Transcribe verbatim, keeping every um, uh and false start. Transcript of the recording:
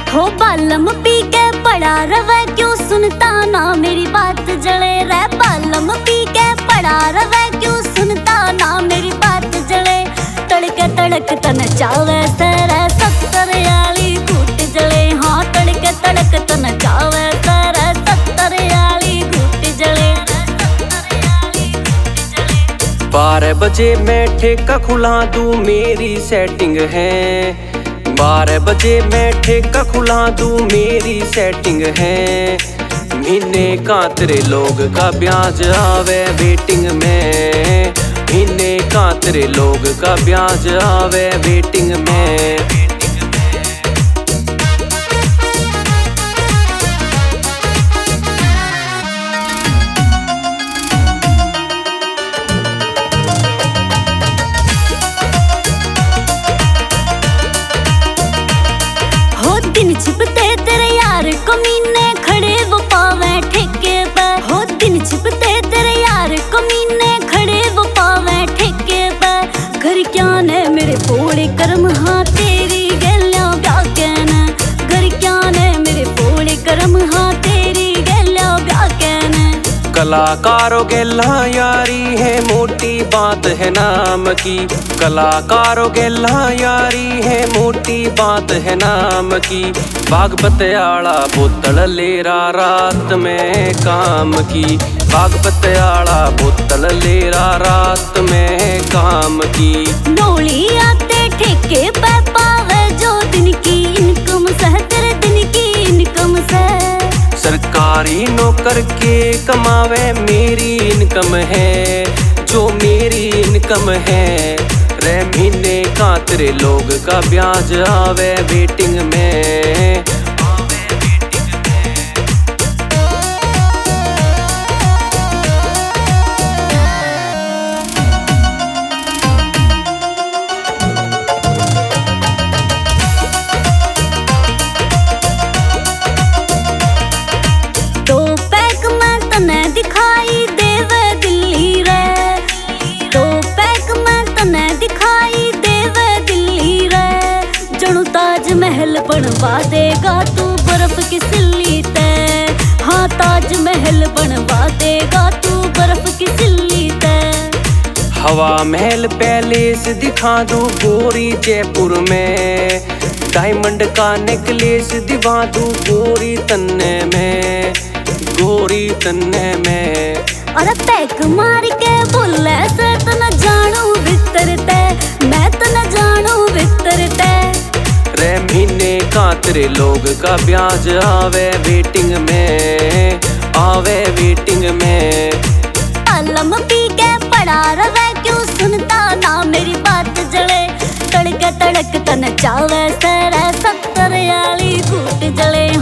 हो बालम पी के पड़ा रवे, क्यों सुनता ना मेरी बात जले रे। बालम पी के पड़ा रवे, क्यों सुनता ना मेरी बात जले। तड़के तड़क तन चावे सरे सत्तर याली घूट जले। हाँ तड़के तड़क तन चावे सरे सत्तर याली घूट जले। बारह बजे मैं ठेका खुला दूं मेरी सेटिंग है। बारह बजे मैं ठेका खुला दूं मेरी सेटिंग है। महीने का तेरे लोग का ब्याज आवे वेटिंग में। महीने का तेरे लोग का ब्याज आवे वेटिंग में। दिन छिपते तेरे यार कमीने खड़े वो पावे ठेके पर। हो दिन छिपते तेरे यार कमीने खड़े वो पावे ठेके पर। घर क्या ने मेरे फोड़े कर्म हाँ तेरी गलियां ब्याह कहना। घर क्या ने मेरे फोड़े कर्म हाँ तेरी गलियां ब्याह कहना। कलाकारों गेला यारी है मोटी बात है नाम की। कलाकारों गेला यारी है मोटी बात है नाम की। बाग पतियाला बोतल लेरा रात में काम की। बाग पतियाला बोतल लेरा रात में काम की। नौली आते ठेके पे पावे जो दिन की इनकम सह तेरे दिन की इनकम सह। सरकारी नौकर के कमावे मेरी इनकम है। जो मेरी इनकम है रे महीने का तेरे लोग का ब्याज आवे वेटिंग में। तो पैक में तने दिखाई देवे दिल्ली रे। तो पैक में तने दिखाई देवे दिल्ली रे। जणु ताज महल बनवा देगा तू बर्फ की सिल्ली ते। हाँ ताज महल बनवा देगा तू बर्फ की सिल्ली ते। हवा महल पैलेस दिखा दूं गोरी जयपुर में। डायमंड का नेकलेस दिवा दूं गोरी तन्ने में। गोरी तन्ने में। अरे पैक मार के बोले से तो न जानू भीतर ते। मैं तो न जानू भीतर ते। रे महीने का तेरे लोग का ब्याज आवे वेटिंग में। आवे वेटिंग में। बालम पी के पड़ा रवे, क्यों सुनता ना मेरी बात जले। तड़के तड़क तन चावे सरे सत्तर याली घूट जले।